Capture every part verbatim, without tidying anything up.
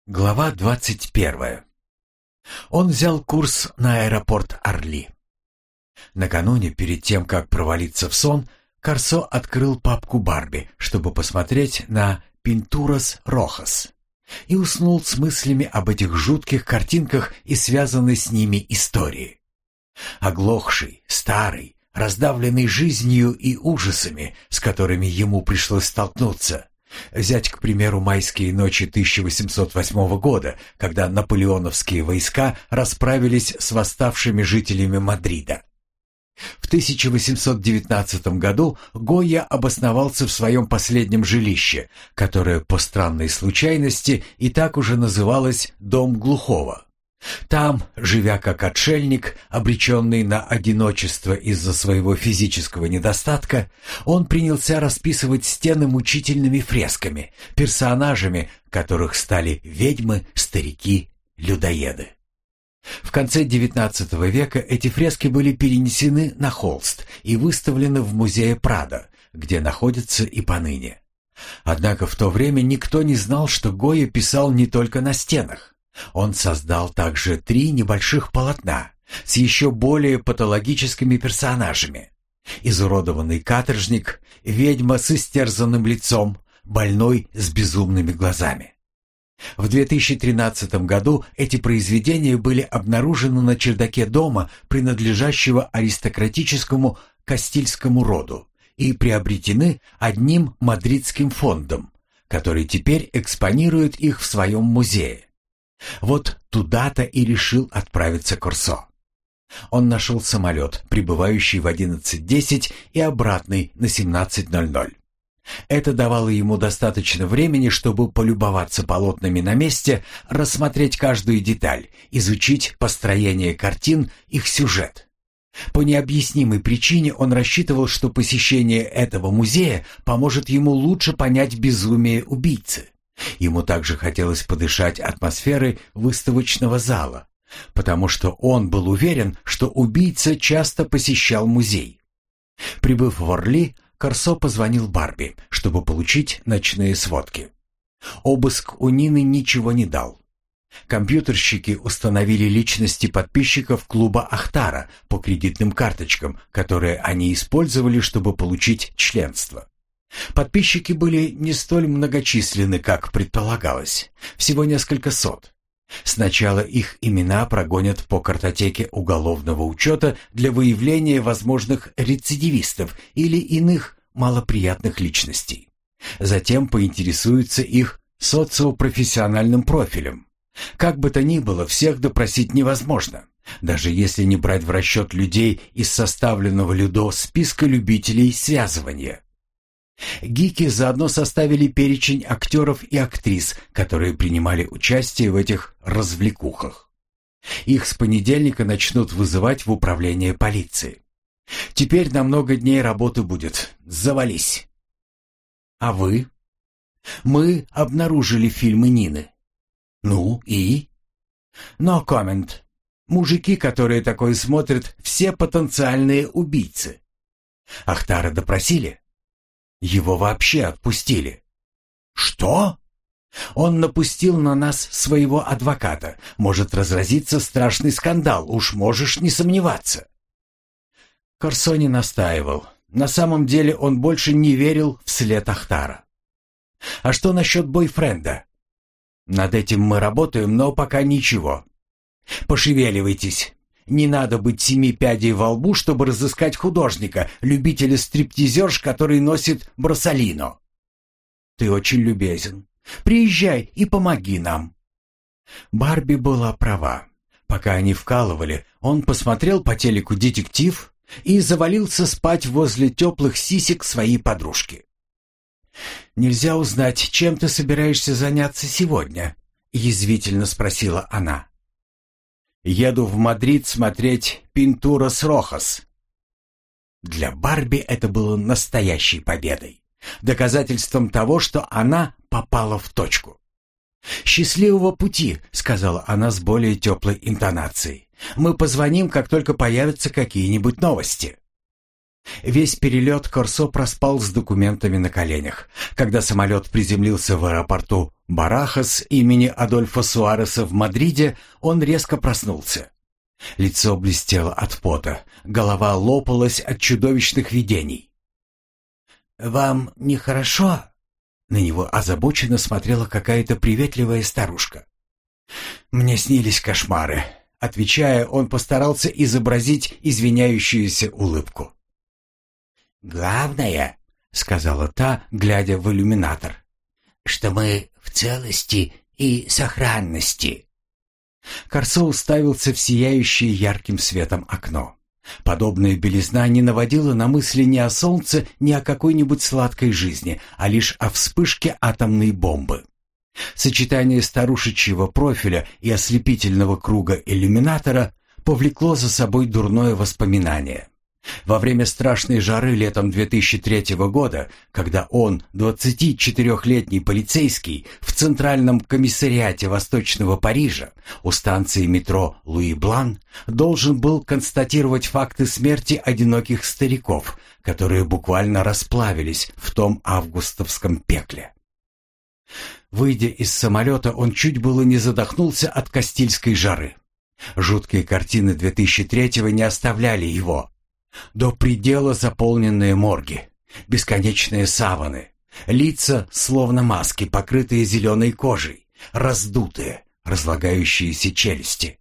Глава двадцать первая. Он взял курс на аэропорт Орли. Накануне, перед тем, как провалиться в сон, Корсо открыл папку Барби, чтобы посмотреть на «Пинтурас Рохас», и уснул с мыслями об этих жутких картинках и связанной с ними истории. Оглохший, старый, раздавленный жизнью и ужасами, с которыми ему пришлось столкнуться. Взять, к примеру, майские ночи тысяча восемьсот восьмого года, когда наполеоновские войска расправились с восставшими жителями Мадрида. В тысяча восемьсот девятнадцатом году Гойя обосновался в своем последнем жилище, которое по странной случайности и так уже называлось «Дом глухого». Там, живя как отшельник, обреченный на одиночество из-за своего физического недостатка, он принялся расписывать стены мучительными фресками, персонажами, которых стали ведьмы, старики, людоеды. В конце девятнадцатого века эти фрески были перенесены на холст и выставлены в музее Прадо, где находятся и поныне. Однако в то время никто не знал, что Гойя писал не только на стенах. Он создал также три небольших полотна с еще более патологическими персонажами. Изуродованный каторжник, ведьма с истерзанным лицом, больной с безумными глазами. В две тысячи тринадцатом году эти произведения были обнаружены на чердаке дома, принадлежащего аристократическому кастильскому роду, и приобретены одним мадридским фондом, который теперь экспонирует их в своем музее. Вот туда-то и решил отправиться Корсо. Он нашел самолет, прибывающий в одиннадцать десять и обратный на семнадцать ноль ноль. Это давало ему достаточно времени, чтобы полюбоваться полотнами на месте, рассмотреть каждую деталь, изучить построение картин, их сюжет. По необъяснимой причине он рассчитывал, что посещение этого музея поможет ему лучше понять безумие убийцы. Ему также хотелось подышать атмосферой выставочного зала, потому что он был уверен, что убийца часто посещал музей. Прибыв в Орли, Корсо позвонил Барби, чтобы получить ночные сводки. Обыск у Нины ничего не дал. Компьютерщики установили личности подписчиков клуба Ахтара по кредитным карточкам, которые они использовали, чтобы получить членство. Подписчики были не столь многочисленны, как предполагалось, всего несколько сот. Сначала их имена прогонят по картотеке уголовного учета для выявления возможных рецидивистов или иных малоприятных личностей. Затем поинтересуются их социопрофессиональным профилем. Как бы то ни было, всех допросить невозможно, даже если не брать в расчет людей из составленного Людо списка любителей связывания. Гики заодно составили перечень актеров и актрис, которые принимали участие в этих развлекухах. Их с понедельника начнут вызывать в управление полиции. Теперь на много дней работы будет. Завались. А вы? Мы обнаружили фильмы Нины. Ну и? No comment. Мужики, которые такое смотрят, все потенциальные убийцы. Ахтара допросили? Его вообще отпустили. Что? Он напустил на нас своего адвоката. Может разразиться страшный скандал, уж можешь не сомневаться. Корсо не настаивал. На самом деле он больше не верил в след Ахтара. А что насчет бойфренда? Над этим мы работаем, но пока ничего. Пошевеливайтесь. Не надо быть семи пядей во лбу, чтобы разыскать художника, любителя стриптизерш, который носит бросалино. Ты очень любезен. Приезжай и помоги нам. Барби была права. Пока они вкалывали, он посмотрел по телеку «Детектив» и завалился спать возле теплых сисек своей подружки. «Нельзя узнать, чем ты собираешься заняться сегодня?» — язвительно спросила она. «Еду в Мадрид смотреть «Пинтурас Рохас». Для Барби это было настоящей победой, доказательством того, что она попала в точку. «Счастливого пути», — сказала она с более теплой интонацией. «Мы позвоним, как только появятся какие-нибудь новости». Весь перелет Корсо проспал с документами на коленях. Когда самолет приземлился в аэропорту Барахас имени Адольфо Суареса в Мадриде, он резко проснулся. Лицо блестело от пота, голова лопалась от чудовищных видений. «Вам нехорошо?» На него озабоченно смотрела какая-то приветливая старушка. «Мне снились кошмары», — отвечая, он постарался изобразить извиняющуюся улыбку. «Главное, — сказала та, глядя в иллюминатор, — что мы в целости и сохранности». Корсо уставился в сияющее ярким светом окно. Подобная белизна не наводила на мысли ни о солнце, ни о какой-нибудь сладкой жизни, а лишь о вспышке атомной бомбы. Сочетание старушечьего профиля и ослепительного круга иллюминатора повлекло за собой дурное воспоминание. Во время страшной жары летом две тысячи третьего года, когда он, двадцатичетырехлетний полицейский, в Центральном комиссариате Восточного Парижа у станции метро Луи Блан, должен был констатировать факты смерти одиноких стариков, которые буквально расплавились в том августовском пекле. Выйдя из самолета, он чуть было не задохнулся от Кастильской жары. Жуткие картины две тысячи третьего не оставляли его. До предела заполненные морги, бесконечные саваны, лица, словно маски, покрытые зеленой кожей, раздутые, разлагающиеся челюсти.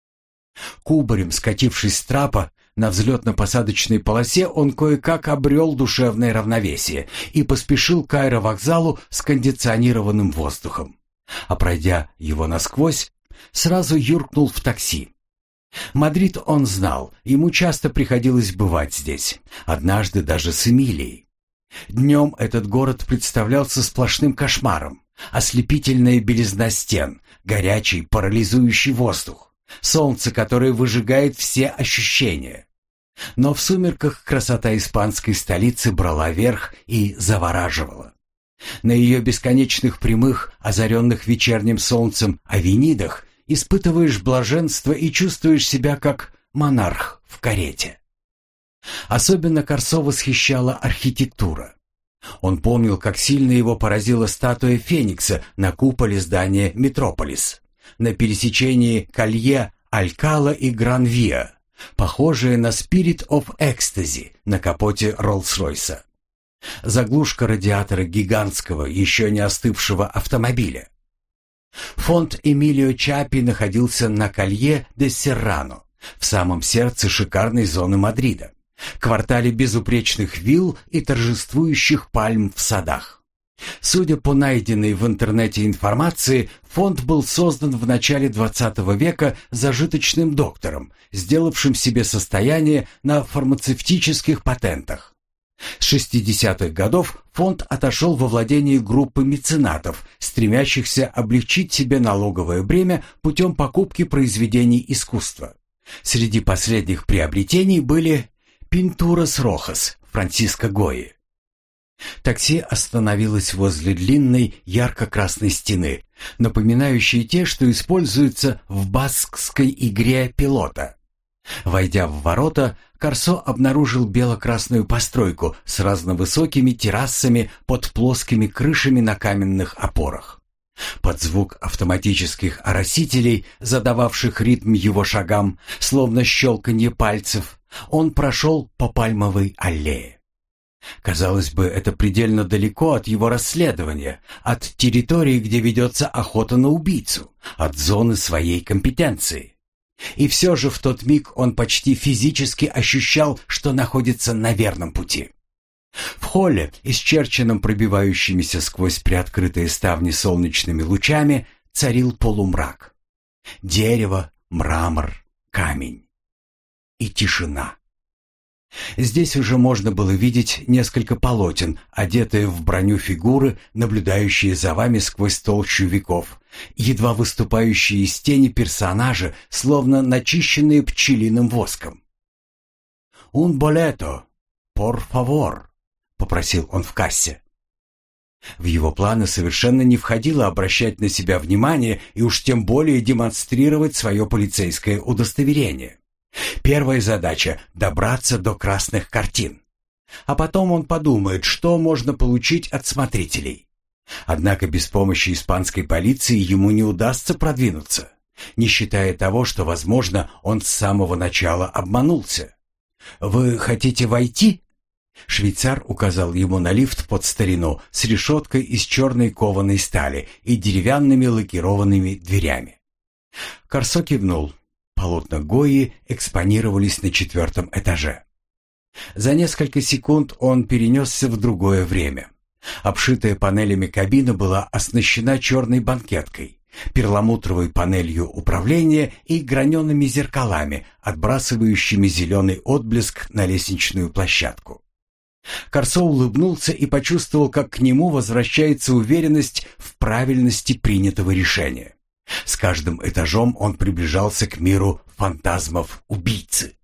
Кубарем скатившись с трапа, на взлетно-посадочной полосе он кое-как обрел душевное равновесие и поспешил к аэровокзалу с кондиционированным воздухом. А пройдя его насквозь, сразу юркнул в такси. Мадрид он знал, ему часто приходилось бывать здесь, однажды даже с Эмилией. Днем этот город представлялся сплошным кошмаром. Ослепительная белизна стен, горячий парализующий воздух, солнце, которое выжигает все ощущения. Но в сумерках красота испанской столицы брала верх и завораживала. На ее бесконечных прямых, озаренных вечерним солнцем авенидах испытываешь блаженство и чувствуешь себя как монарх в карете. Особенно Корсо восхищала архитектура. Он помнил, как сильно его поразила статуя Феникса на куполе здания «Метрополис», на пересечении колье Алькала и Гран-Виа, похожая на Spirit of Ecstasy на капоте Роллс-Ройса. Заглушка радиатора гигантского, еще не остывшего автомобиля. Фонд Эмилио Чапи находился на Колье де Серрано, в самом сердце шикарной зоны Мадрида, квартале безупречных вилл и торжествующих пальм в садах. Судя по найденной в интернете информации, фонд был создан в начале двадцатого века зажиточным доктором, сделавшим себе состояние на фармацевтических патентах. С шестидесятых годов фонд отошел во владение группы меценатов, стремящихся облегчить себе налоговое бремя путем покупки произведений искусства. Среди последних приобретений были «Пинтурас Рохас» Франциско Гойи. Такси остановилось возле длинной ярко-красной стены, напоминающей те, что используются в баскской игре «Пилота». Войдя в ворота, Корсо обнаружил бело-красную постройку с разновысокими террасами под плоскими крышами на каменных опорах. Под звук автоматических оросителей, задававших ритм его шагам, словно щелканье пальцев, он прошел по пальмовой аллее. Казалось бы, это предельно далеко от его расследования, от территории, где ведется охота на убийцу, от зоны своей компетенции. И все же в тот миг он почти физически ощущал, что находится на верном пути. В холле, исчерченном пробивающимися сквозь приоткрытые ставни солнечными лучами, царил полумрак. Дерево, мрамор, камень и тишина. Здесь уже можно было видеть несколько полотен, одетые в броню фигуры, наблюдающие за вами сквозь толщу веков, едва выступающие из тени персонажи, словно начищенные пчелиным воском. «Un boleto, por favor», — попросил он в кассе. В его планы совершенно не входило обращать на себя внимание и уж тем более демонстрировать свое полицейское удостоверение. Первая задача — добраться до красных картин. А потом он подумает, что можно получить от смотрителей. Однако без помощи испанской полиции ему не удастся продвинуться, не считая того, что, возможно, он с самого начала обманулся. «Вы хотите войти?» Швейцар указал ему на лифт под старину с решеткой из черной кованой стали и деревянными лакированными дверями. Корсо кивнул. Полотна Гойи экспонировались на четвертом этаже. За несколько секунд он перенесся в другое время. Обшитая панелями кабина была оснащена черной банкеткой, перламутровой панелью управления и гранеными зеркалами, отбрасывающими зеленый отблеск на лестничную площадку. Корсо улыбнулся и почувствовал, как к нему возвращается уверенность в правильности принятого решения. С каждым этажом он приближался к миру фантазмов-убийцы.